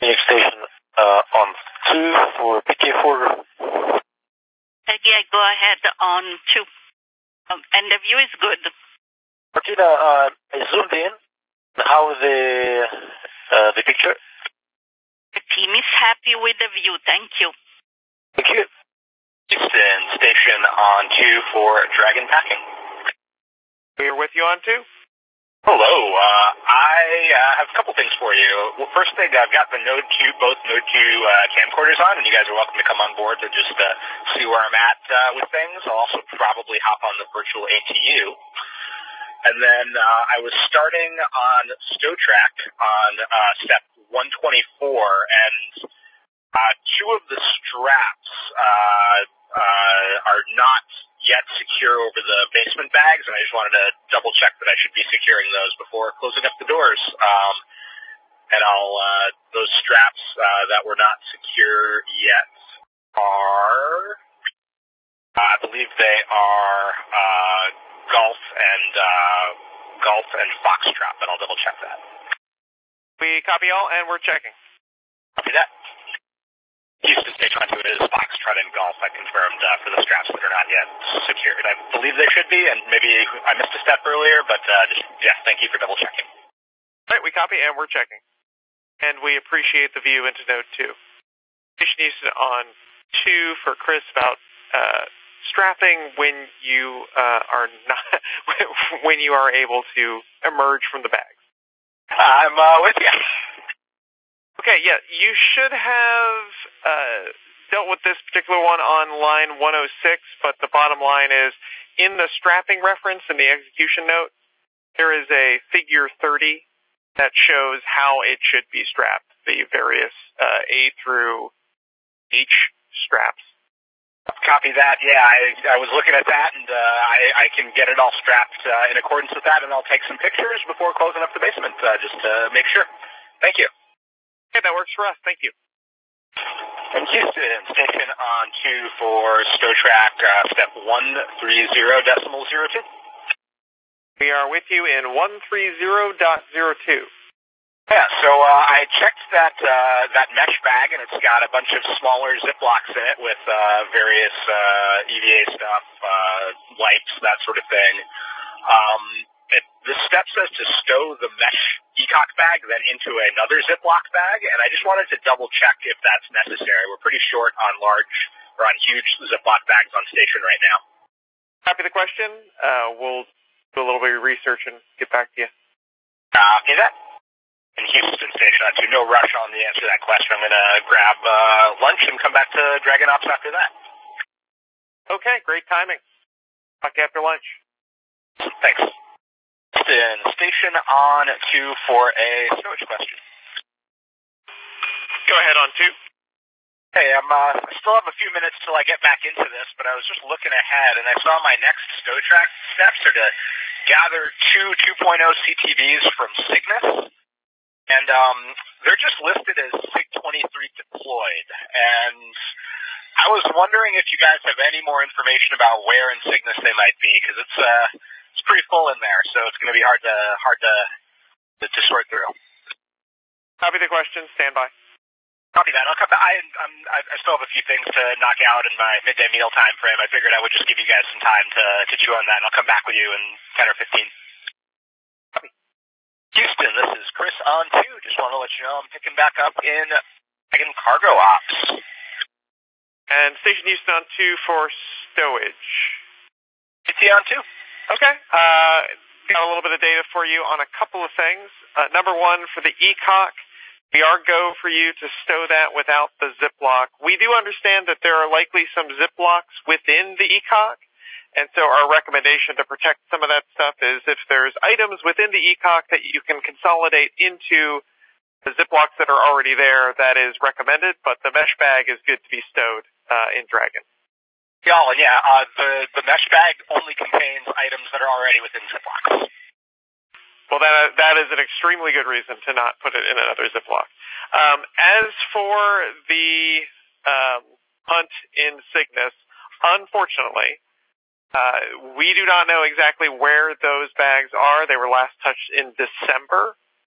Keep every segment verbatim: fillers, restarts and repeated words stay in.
Station uh, on two for P K four. Uh, yeah, go ahead on two. Um, and the view is good. Martina, uh, I zoomed in. How the uh, the picture? The team is happy with the view. Thank you. Thank you. Houston Station on two for Dragon Packing. We're with you on two. Hello. Uh, I uh, have a couple things for you. Well, first thing, I've got the Node two, both Node two uh, camcorders on, and you guys are welcome to come on board to just uh, see where I'm at uh, with things. I'll also probably hop on the virtual A T U. And then uh, I was starting on StowTrack on uh, step one twenty-four, and uh, two of the straps uh, uh, are not yet secure over the basement bags, and I just wanted to double check that I should be securing those before closing up the doors. Um, and I'll uh, those straps uh, that were not secure yet are, uh, I believe they are uh, Golf and uh, Golf and Foxtrot, but I'll double check that. We copy all, and we're checking. Copy that. Houston Station on two is Foxtrot and Golf. I confirmed uh, for the straps that are not yet secured. I believe they should be, and maybe I missed a step earlier, but uh, just, yeah, thank you for double checking. All right, we copy, and we're checking. And we appreciate the view into Node two. Station Houston on two for Chris about uh, strapping when you uh, are not when you are able to emerge from the bags. I'm uh, with you. Okay, yeah, you should have uh, dealt with this particular one on line one oh six, but the bottom line is, in the strapping reference in the execution note, there is a figure thirty that shows how it should be strapped, the various uh, A through H straps. Copy that. Yeah, I, I was looking at that, and uh, I, I can get it all strapped uh, in accordance with that, and I'll take some pictures before closing up the basement, uh, just to make sure. Thank you. Okay, that works for us. Thank you. And Houston Station on two for StowTrack, uh, step one three zero decimal zero two. We are with you in one three zero dot zero two. Yeah, so uh, I checked that uh, that mesh bag, and it's got a bunch of smaller Ziplocs in it with uh, various uh, E V A stuff, uh, wipes, that sort of thing. Um, it, the step says to stow the mesh E C O C bag then into another Ziploc bag, and I just wanted to double check if that's necessary. We're pretty short on large or on huge Ziploc bags on station right now. Copy the question. Uh, we'll do a little bit of research and get back to you. Copy that. In Houston Station on two, no rush on the answer to that question. I'm going to grab uh, lunch and come back to Dragon Ops after that. Okay, great timing. Talk after lunch. Thanks. Houston Station on two for a storage question. Go ahead on two. Hey, I'm, uh, I still have a few minutes till I get back into this, but I was just looking ahead, and I saw my next StowTrack steps are to gather two 2.0 C T Vs from Cygnus. And um, they're just listed as SIG twenty-three deployed. And I was wondering if you guys have any more information about where in Cygnus they might be, because it's uh, it's pretty full in there, so it's going to be hard to hard to, to to sort through. Copy the question. Stand by. Copy that. I'll come back. I I'm, I still have a few things to knock out in my midday meal time frame. I figured I would just give you guys some time to to chew on that, and I'll come back with you in ten or fifteen. Houston, this is Chris on two. Just want to let you know I'm picking back up in Dragon Cargo Ops. And Station Houston on two for stowage. It's on two. Okay. Uh, got a little bit of data for you on a couple of things. Uh, number one, for the E C O C, we are go for you to stow that without the Ziploc. We do understand that there are likely some Ziplocs within the E C O C. And so our recommendation to protect some of that stuff is if there's items within the E C O C that you can consolidate into the Ziplocs that are already there, that is recommended, but the mesh bag is good to be stowed uh, in Dragon. Yeah, yeah, uh, the, the mesh bag only contains items that are already within Ziplocs. Well, that that is an extremely good reason to not put it in another Ziploc. Um, as for the um, hunt in Cygnus, unfortunately, Uh, we do not know exactly where those bags are. They were last touched in December.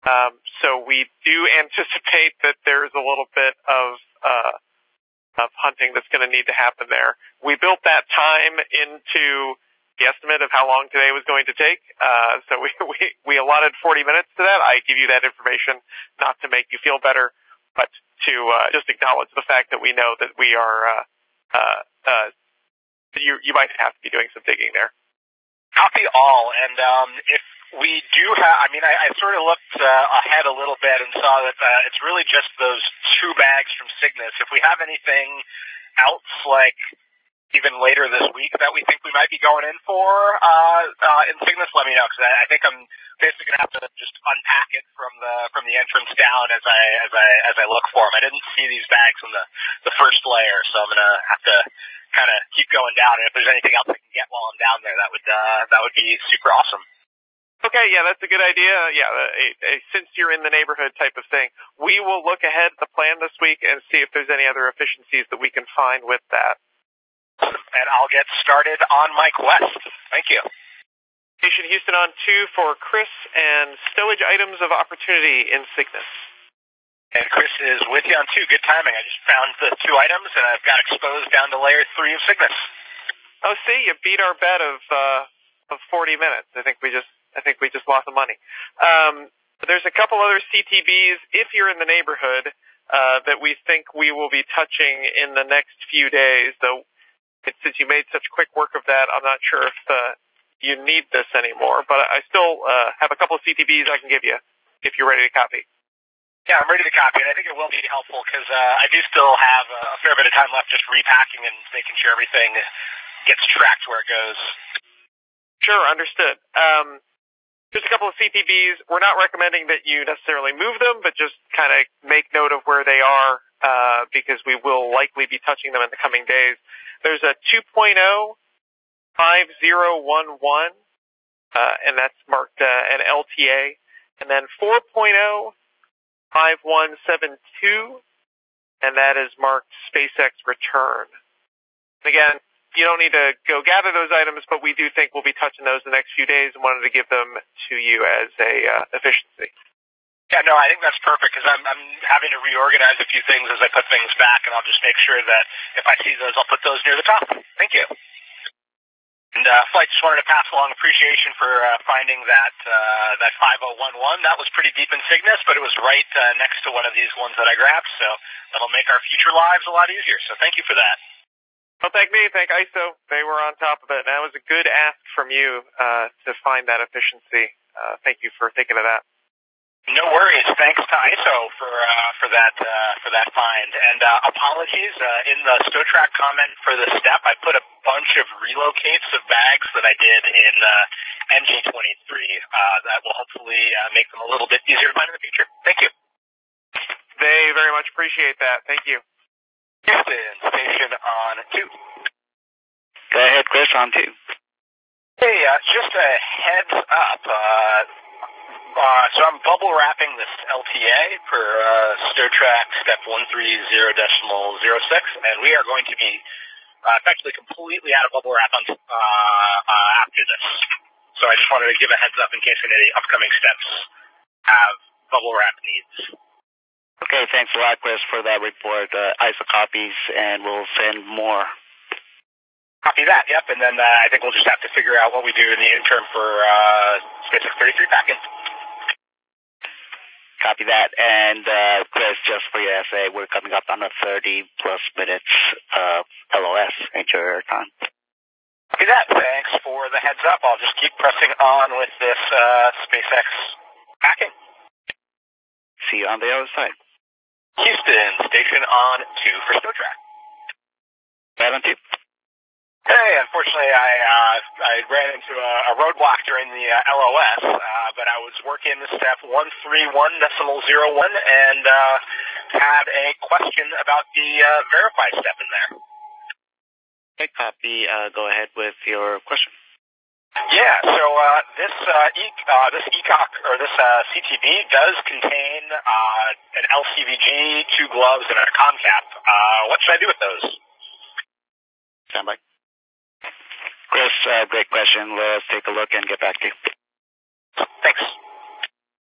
Um, so we do anticipate that there's a little bit of uh, of hunting that's going to need to happen there. We built that time into the estimate of how long today was going to take. Uh, so we, we, we allotted forty minutes to that. I give you that information not to make you feel better, but to uh, just acknowledge the fact that we know that we are, uh, uh, uh, you, you might have to be doing some digging there. Copy all. And um, if we do have, I mean, I, I sort of looked uh, ahead a little bit and saw that uh, it's really just those two bags from Cygnus. If we have anything else, like even later this week that we think we might be going in for uh, uh, in Cygnus, let me know, because I, I think I'm basically going to have to just unpack it from the from the entrance down as I as I as I look for them. I didn't see these bags in the the first layer, so I'm going to have to kind of keep going down. And if there's anything else I can get while I'm down there, that would uh, that would be super awesome. Okay, yeah, that's a good idea. Yeah, a, a, since you're in the neighborhood type of thing, we will look ahead at the plan this week and see if there's any other efficiencies that we can find with that. And I'll get started on my quest. Thank you. Station Houston on two for Chris and stowage items of opportunity in Cygnus. And Chris is with you on two. Good timing. I just found the two items, and I've got exposed down to layer three of Cygnus. Oh, see, you beat our bet of uh, of forty minutes. I think we just I think we just lost the money. Um, there's a couple other C T Bs if you're in the neighborhood uh, that we think we will be touching in the next few days. Though since you made such quick work of that, I'm not sure if uh, you need this anymore. But I still uh, have a couple of C T Bs I can give you if you're ready to copy. Yeah, I'm ready to copy, and I think it will be helpful because uh, I do still have a fair bit of time left just repacking and making sure everything gets tracked where it goes. Sure, understood. Um, just a couple of C T Bs. We're not recommending that you necessarily move them, but just kind of make note of where they are uh, because we will likely be touching them in the coming days. There's a two point oh five oh one one, uh, and that's marked uh, an L T A, and then four point oh five one seven two, and that is marked SpaceX Return. And again, you don't need to go gather those items, but we do think we'll be touching those the next few days and wanted to give them to you as a uh, efficiency. Yeah, no, I think that's perfect because I'm, I'm having to reorganize a few things as I put things back, and I'll just make sure that if I see those, I'll put those near the top. Thank you. And uh, Flight, just wanted to pass along appreciation for uh, finding that uh, that five oh one one. That was pretty deep in Cygnus, but it was right uh, next to one of these ones that I grabbed, so that'll make our future lives a lot easier. So thank you for that. Well, thank me. Thank I S O. They were on top of it, and that was a good ask from you uh, to find that efficiency. Uh, thank you for thinking of that. No worries. Thanks to I S O for uh, for that uh, for that find, and uh, apologies uh, in the StowTrack comment for the step. I put a bunch of relocates of bags that I did in uh, N G twenty-three. Uh, that will hopefully uh, make them a little bit easier to find in the future. Thank you. They very much appreciate that. Thank you. Houston, station on two. Go ahead, Chris, on two. Hey, uh, just a heads up. Uh, Uh, so I'm bubble wrapping this L T A for uh, StowTrack step one three zero decimal zero six, and we are going to be uh, effectively completely out of bubble wrap on, uh, uh, after this. So I just wanted to give a heads up in case any upcoming steps have bubble wrap needs. Okay, thanks a lot, Chris, for that report. Uh, I S O copies, and we'll send more. Copy that, yep, and then uh, I think we'll just have to figure out what we do in the interim for uh, SpaceX thirty-three packing. Copy that. And, uh, Chris, just for your essay, we're coming up on the thirty plus minutes of L O S. Ain't your time. Copy that. Thanks for the heads up. I'll just keep pressing on with this uh, SpaceX packing. See you on the other side. Houston, station on two for StowTrack. Right on two. Hey, unfortunately, I uh, I ran into a, a roadblock during the uh, L O S, uh, but I was working the step one three one decimal zero one and uh, had a question about the uh, verify step in there. Okay, copy. Uh, go ahead with your question. Yeah, so uh, this uh, e uh, this E C O C or this uh, C T B does contain uh, an L C V G, two gloves, and a com cap. Uh, what should I do with those? Stand by. Chris, uh, great question. Let's take a look and get back to you. Thanks.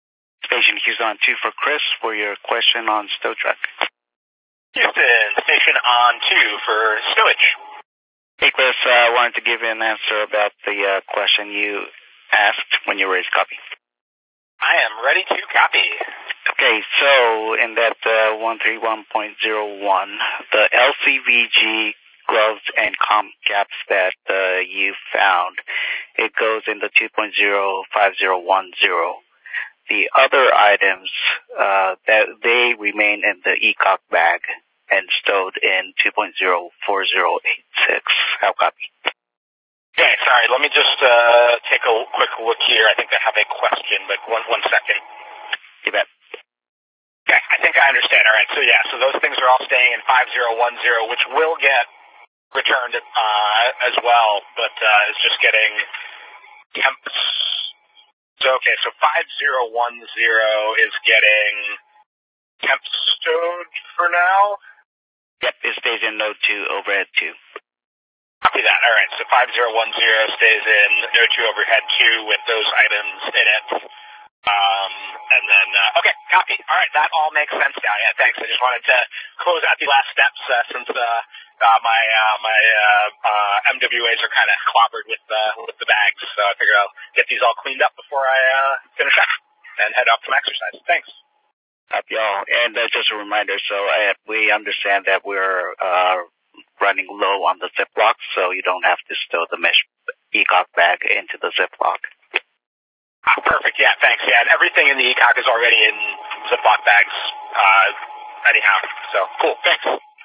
Station Houston on two for Chris for your question on StowTrack. Houston, station on two for stowage. Hey, Chris, uh, I wanted to give you an answer about the uh, question you asked when you were ready to copy. I am ready to copy. Okay, so in that uh, one thirty-one point oh one, the L C V G gloves and comp caps that uh, you found, it goes in the two point oh five oh one oh. The other items, uh, that they remain in the E C O C bag and stowed in two point oh four oh eight six. How copy? Okay, sorry, let me just uh, take a quick look here. I think I have a question, but one, one second. You bet. Okay, I think I understand. All right, so yeah, so those things are all staying in five oh one oh, which will get returned uh, as well, but uh, it's just getting temps. So, okay, so five oh one oh is getting temp stowed for now? Yep, it stays in node two, overhead two. Copy that. All right, so five oh one oh stays in node two, overhead two with those items in it. Um, and then, uh, okay, copy. All right, that all makes sense now. Yeah, thanks. I just wanted to close out the last steps uh, since uh, uh, my uh, my uh, uh, M W As are kind of clobbered with uh, with the bags. So I figured I'll get these all cleaned up before I uh, finish up and head off some exercise. Thanks. Copy all. And uh, just a reminder, so uh, we understand that we're uh, running low on the Ziploc, so you don't have to stow the mesh E C O C bag into the Ziploc. Ah, perfect. Yeah, thanks. Yeah, and everything in the E C O C is already in Ziploc bags uh, anyhow. So, cool. Thanks.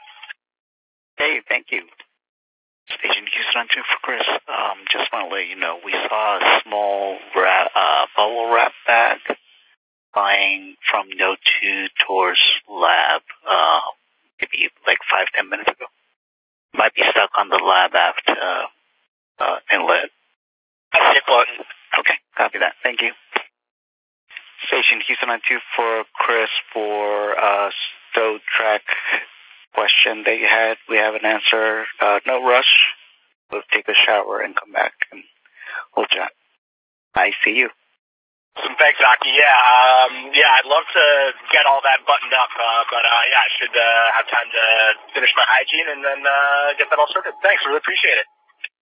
Hey, thank you. Station Houston on two for Chris. Um, just want to let you know, we saw a small wrap, uh, bubble wrap bag flying from node two towards lab, uh, maybe like five, ten minutes ago. Might be stuck on the lab aft uh, uh, inlet. I see it floating. Okay, copy that. Thank you. Station Houston on two for Chris for uh, StowTrack question that you had. We have an answer. Uh, no rush. We'll take a shower and come back and we'll chat. I see you. Awesome. Thanks, Aki. Yeah, um, yeah, I'd love to get all that buttoned up, uh, but uh, yeah, I should uh, have time to finish my hygiene and then uh, get that all sorted. Thanks, really appreciate it.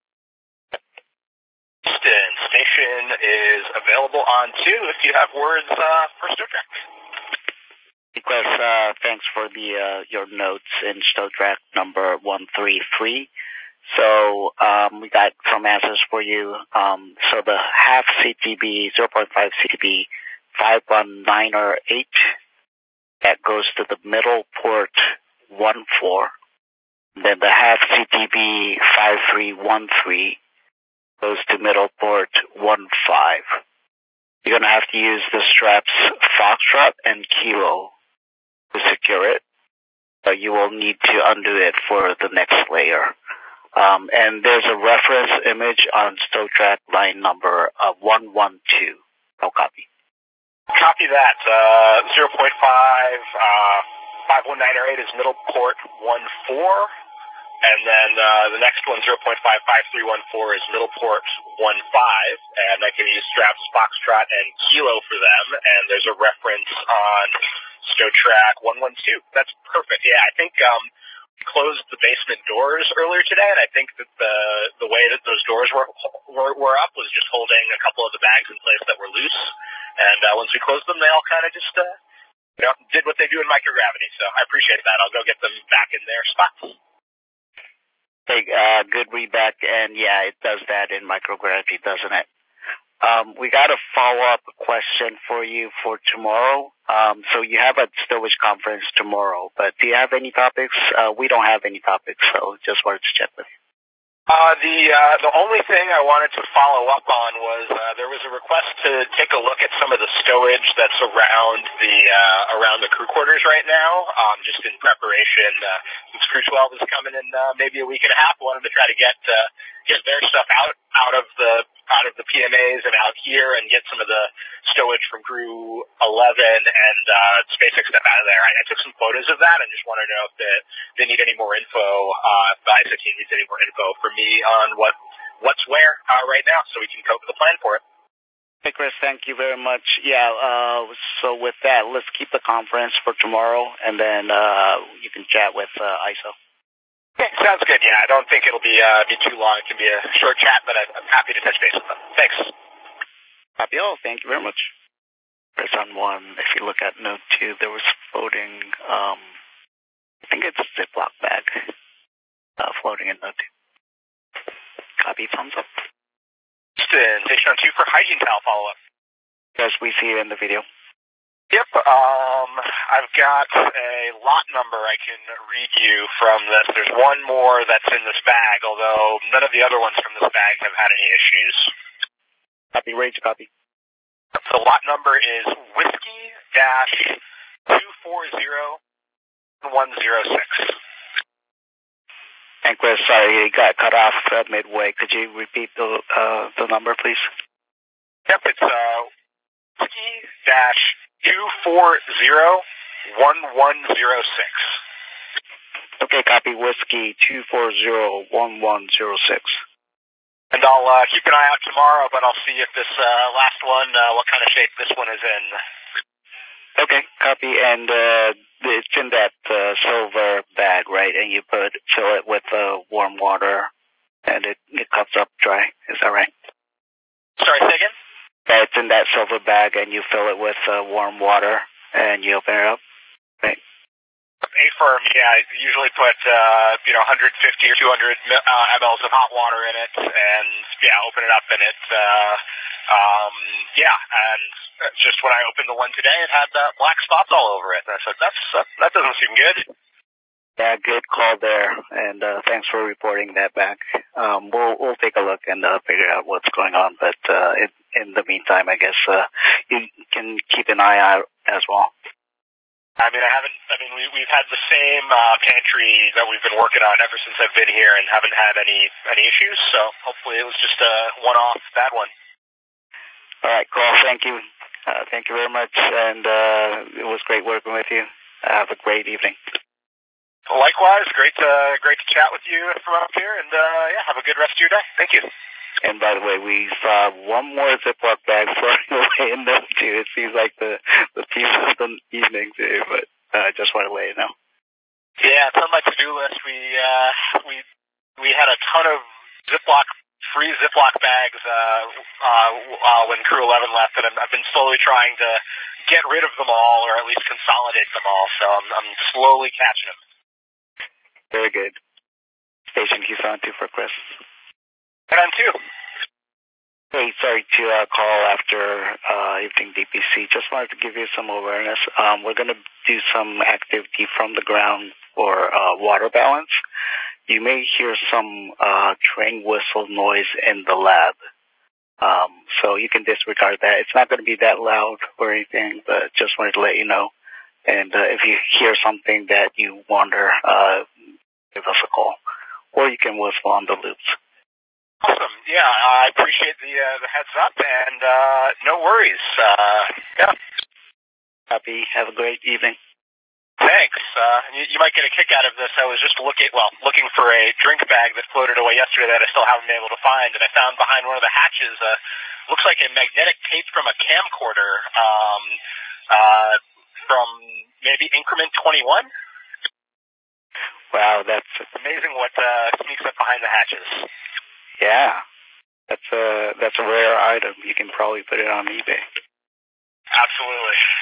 Houston, station is available on two if you have words uh, for StowTrack. Because uh, thanks for the uh, your notes in StowTrack number one three three. So um, we got some answers for you. Um, so the half C T B, zero point five C T B, five one nine or eight, that goes to the middle port one four. Then the half C T B five three one three goes to middle port one five. You're going to have to use the straps Foxtrot and Kilo to secure it, but you will need to undo it for the next layer. Um, and there's a reference image on StowTrack line number uh, one one two. No copy. Copy that. Uh, zero point five, uh, five one nine or eight is middle port one four. And then uh, the next one, zero point five five three one four, is middle port one five, and I can use straps Foxtrot and Kilo for them, and there's a reference on StowTrack one one two. That's perfect. Yeah, I think um, we closed the basement doors earlier today, and I think that the the way that those doors were, were, were up was just holding a couple of the bags in place that were loose, and uh, once we closed them, they all kind of just uh, you know, did what they do in microgravity, so I appreciate that. I'll go get them back in their spots. Hey, uh, good readback, and yeah, it does that in microgravity, doesn't it? Um, we got a follow-up question for you for tomorrow. Um, so you have a stowage conference tomorrow, but do you have any topics? Uh, we don't have any topics, so just wanted to check with you. Uh, the uh, the only thing I wanted to follow up on was uh, there was a request to take a look at some of the stowage that's around the uh, around the crew quarters right now, um, just in preparation. Uh, since Crew twelve is coming in uh, maybe a week and a half, I wanted to try to get uh, get their stuff out out of the out of the P M As and out here, and get some of the stowage from Crew eleven and uh, SpaceX stuff out of there. I, I took some photos of that, and just want to know if they, they need any more info. Uh, if the I S A team needs any more info for me on what what's where uh, right now, so we can come up with a plan for it. Hey, Chris, thank you very much. Yeah, uh, so with that, let's keep the conference for tomorrow, and then uh, you can chat with uh, I S O. Okay, sounds good. Yeah, I don't think it'll be uh, be too long. It can be a short chat, but I'm happy to touch base with them. Thanks. Copy all. Thank you very much. Chris, on one, if you look at note two, there was floating, um, I think it's a Ziploc bag uh, floating in note two. Copy, thumbs up. Houston, station on two for hygiene towel follow-up. Yes, we see it in the video. Yep, um, I've got a lot number I can read you from this. There's one more that's in this bag, although none of the other ones from this bag have had any issues. Copy, ready to copy. The lot number is whiskey dash two four zero one zero six. And Chris, sorry, you got cut off uh, midway. Could you repeat the uh, the number, please? Yep, it's uh, whiskey dash two four zero one one zero six. Okay, copy, whiskey two four zero one one zero six. And I'll uh, keep an eye out tomorrow, but I'll see if this uh, last one, uh, what kind of shape this one is in. Okay, copy, and uh, it's in that uh, silver bag, right? And you put fill it with uh, warm water, and it, it cups up dry. Is that right? Sorry, say again? Yeah, it's in that silver bag, and you fill it with uh, warm water, and you open it up, right? A-firm, yeah, I usually put, uh, you know, one hundred fifty or two hundred uh, milliliters of hot water in it, and, yeah, open it up, and it, uh, um, yeah, and just when I opened the one today, it had uh, black spots all over it, and I said, that's, uh, that doesn't seem good. Yeah, good call there, and uh, thanks for reporting that back. Um, we'll we'll take a look and uh, figure out what's going on, but uh, in, in the meantime, I guess uh, you can keep an eye out as well. I mean, I haven't, I mean, we, we've had the same uh, pantry that we've been working on ever since I've been here and haven't had any, any issues, so hopefully it was just a one-off bad one. All right, cool. Thank you. Uh, thank you very much, and uh, it was great working with you. Uh, have a great evening. Likewise, great to, great to chat with you from up here, and uh, yeah, have a good rest of your day. Thank you. And by the way, we saw one more Ziploc bag floating away in there too. It seems like the the piece of the evening too, but I uh, just want to let you know. Yeah, it's on my to-do list. We uh, we we had a ton of Ziploc free Ziploc bags uh, uh, uh, when Crew eleven left, and I've been slowly trying to get rid of them all, or at least consolidate them all. So I'm I'm slowly catching them. Very good. Station Houston two for Chris. And I'm two. Hey, sorry to uh, call after uh, evening D P C. Just wanted to give you some awareness. Um, we're going to do some activity from the ground for uh, water balance. You may hear some uh, train whistle noise in the lab. Um, so you can disregard that. It's not going to be that loud or anything, but just wanted to let you know. And uh, if you hear something that you wonder, uh, give us a call. Or you can whistle on the loops. Awesome. Yeah, I appreciate the uh, the heads up, and uh, no worries. Uh, yeah. Happy. Have a great evening. Thanks. Uh, you, you might get a kick out of this. I was just looking, well, looking for a drink bag that floated away yesterday that I still haven't been able to find, and I found behind one of the hatches, uh, looks like a magnetic tape from a camcorder um, uh, from maybe increment twenty-one. Wow, that's it's amazing what uh, sneaks up behind the hatches. Yeah, that's a that's a rare item. You can probably put it on eBay. Absolutely.